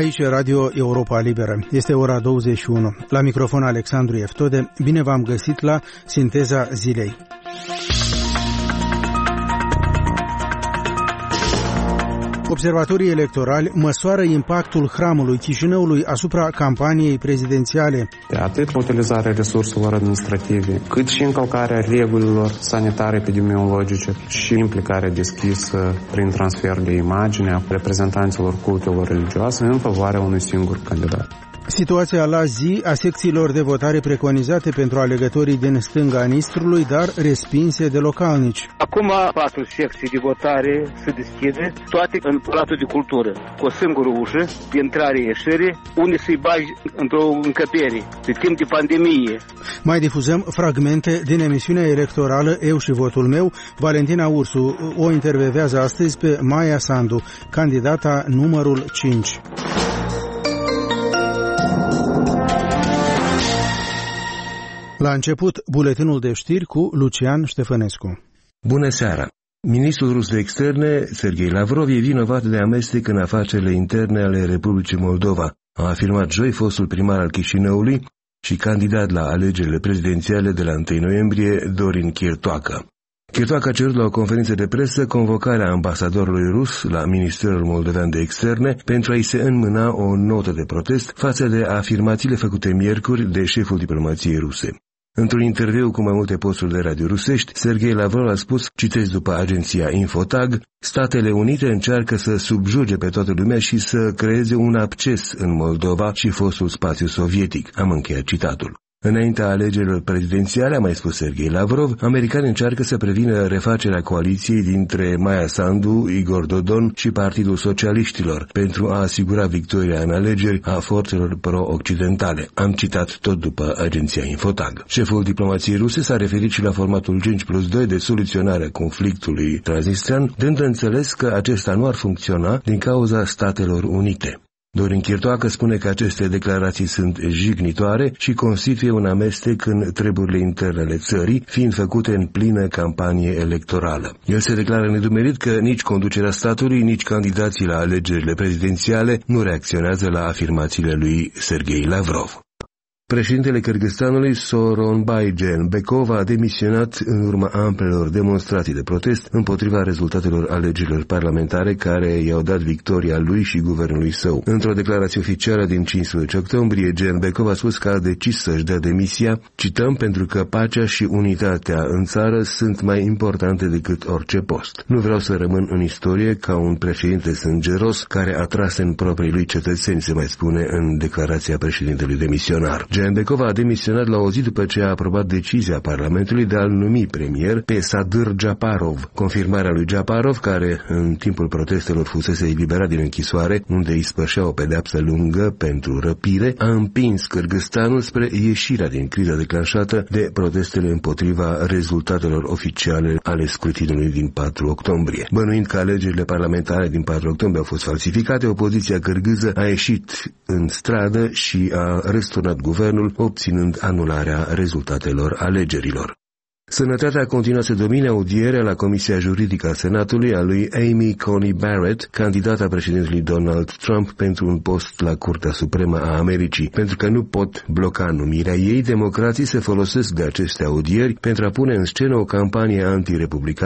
Aici Radio Europa Liberă. Este ora 21. La microfon Alexandru Eftode. Bine v-am găsit la Sinteza Zilei. Observatorii electorali măsoară impactul hramului Chișinăului asupra campaniei prezidențiale. Atât utilizarea resurselor administrative, cât și încălcarea regulilor sanitare epidemiologice și implicarea deschisă prin transfer de imagine a reprezentanților cultelor religioase în favoarea unui singur candidat. Situația la zi a secțiilor de votare preconizate pentru alegătorii din stânga Nistrului, dar respinse de localnici. Acum 4 secții de votare se deschide, toate în Palatul de Cultură, cu o singură ușă de intrare-ieșire, unde să-i bagi într-o încăpere, de timp de pandemie. Mai difuzăm fragmente din emisiunea electorală Eu și votul meu. Valentina Ursu o intervievează astăzi pe Maia Sandu, candidata numărul 5. La început, buletinul de știri cu Lucian Ștefănescu. Bună seara! Ministrul rus de externe, Sergei Lavrov, e vinovat de amestec în afacerile interne ale Republicii Moldova, a afirmat joi fostul primar al Chișinăului și candidat la alegerile prezidențiale de la 1 noiembrie, Dorin Chirtoacă. Chirtoacă a cerut la o conferință de presă convocarea ambasadorului rus la Ministerul Moldovean de Externe pentru a-i se înmâna o notă de protest față de afirmațiile făcute miercuri de șeful diplomației ruse. Într-un interviu cu mai multe posturi de radio rusești, Sergei Lavrov a spus, citesc după agenția Infotag, Statele Unite încearcă să subjuge pe toată lumea și să creeze un acces în Moldova și fostul spațiu sovietic. Am încheiat citatul. Înaintea alegerilor prezidențiale, a mai spus Sergei Lavrov, americanii încearcă să prevină refacerea coaliției dintre Maia Sandu, Igor Dodon și Partidul Socialiștilor pentru a asigura victoria în alegeri a forțelor pro-occidentale. Am citat tot după agenția Infotag. Șeful diplomației ruse s-a referit și la formatul 5+2 de soluționare a conflictului transnistrean, dând înțeles că acesta nu ar funcționa din cauza Statelor Unite. Dorin Chirtoacă spune că aceste declarații sunt jignitoare și constituie un amestec în treburile interne ale țării, fiind făcute în plină campanie electorală. El se declară nedumerit că nici conducerea statului, nici candidații la alegerile prezidențiale nu reacționează la afirmațiile lui Sergei Lavrov. Președintele Kârgâzstanului Sooronbay Jeenbekov a demisionat în urma amplelor demonstrații de protest împotriva rezultatelor alegerilor parlamentare care i-au dat victoria lui și guvernului său. Într-o declarație oficială din 15 octombrie, Jeenbekov a spus că a decis să-și dea demisia, cităm, pentru că pacea și unitatea în țară sunt mai importante decât orice post. Nu vreau să rămân în istorie ca un președinte sângeros care a tras în proprii lui cetățeni, se mai spune în declarația președintelui demisionar. Jeenbekov a demisionat la o zi după ce a aprobat decizia Parlamentului de a-l numi premier pe Sadyr Japarov. Confirmarea lui Japarov, care în timpul protestelor fusese eliberat din închisoare, unde îi spășea o pedeapsă lungă pentru răpire, a împins Kârgâzstanul spre ieșirea din criza declanșată de protestele împotriva rezultatelor oficiale ale scrutinului din 4 octombrie. Bănuind că alegerile parlamentare din 4 octombrie au fost falsificate, opoziția cârgâză a ieșit în stradă și a răsturnat guvernul, obținând anularea rezultatelor alegerilor. Sănătatea continuă să domine audierea la Comisia Juridică a Senatului a lui Amy Coney Barrett, candidata președintelui Donald Trump pentru un post la Curtea Supremă a Americii. Pentru că nu pot bloca numirea ei, democrații se folosesc de aceste audieri pentru a pune în scenă o campanie antirepublicană